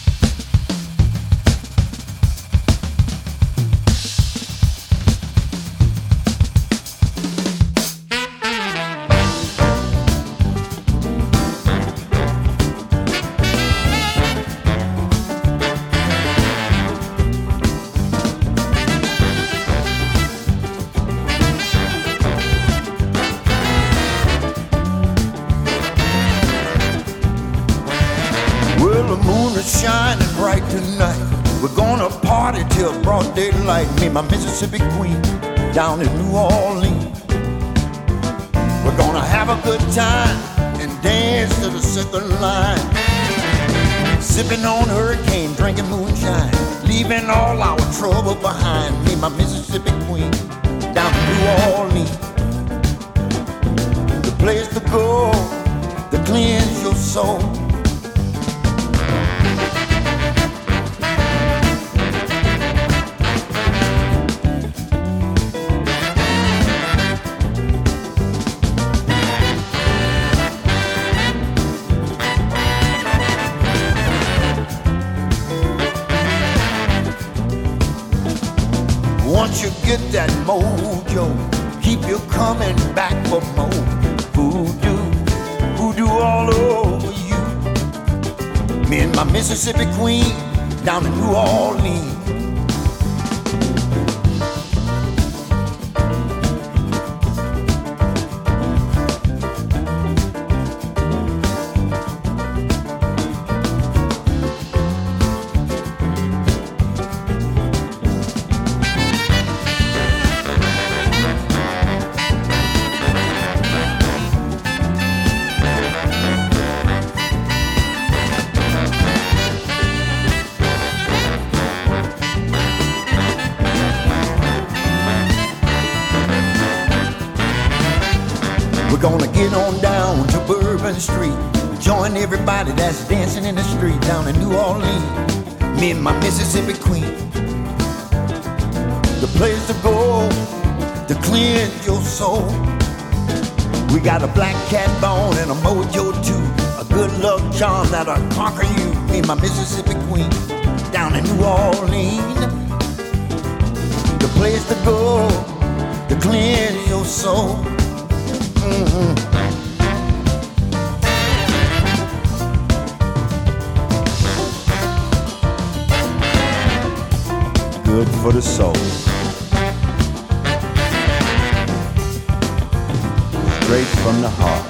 Daylight, me and my Mississippi queen down in New Orleans. We're gonna have a good time and dance to the second line, sipping on hurricane, drinking moonshine, leaving all our trouble behind. Me and my Mississippi queen down in New Orleans, the place to go to cleanse your soul. Once you get that mojo, keep you coming back for more. Voodoo, voodoo all over you. Me and my Mississippi queen down in New Orleans. We're gonna get on down to Bourbon Street, join everybody that's dancing in the street down in New Orleans. Me and my Mississippi queen, the place to go to cleanse your soul. We got a black cat bone and a mojo too, a good luck charm that'll conquer you. Me and my Mississippi queen down in New Orleans, the place to go to cleanse your soul. Mm-hmm. Good for the soul. Straight from the heart.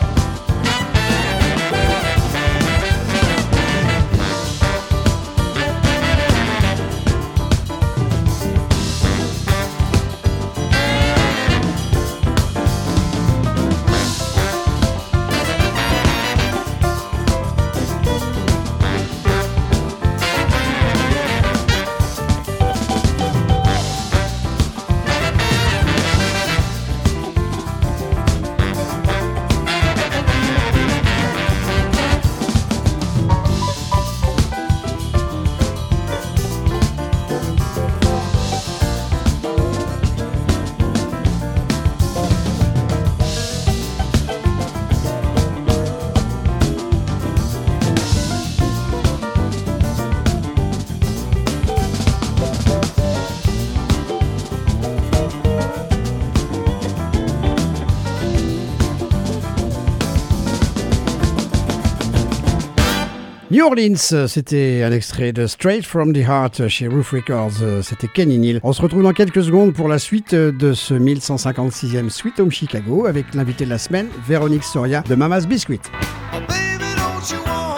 New Orleans, c'était un extrait de Straight from the Heart chez Roof Records, c'était Kenny Neal. On se retrouve dans quelques secondes pour la suite de ce mille cent cinquante-sixième Sweet Home Chicago avec l'invité de la semaine, Véronique Soria de Mama's Biscuit. Oh, baby, don't you want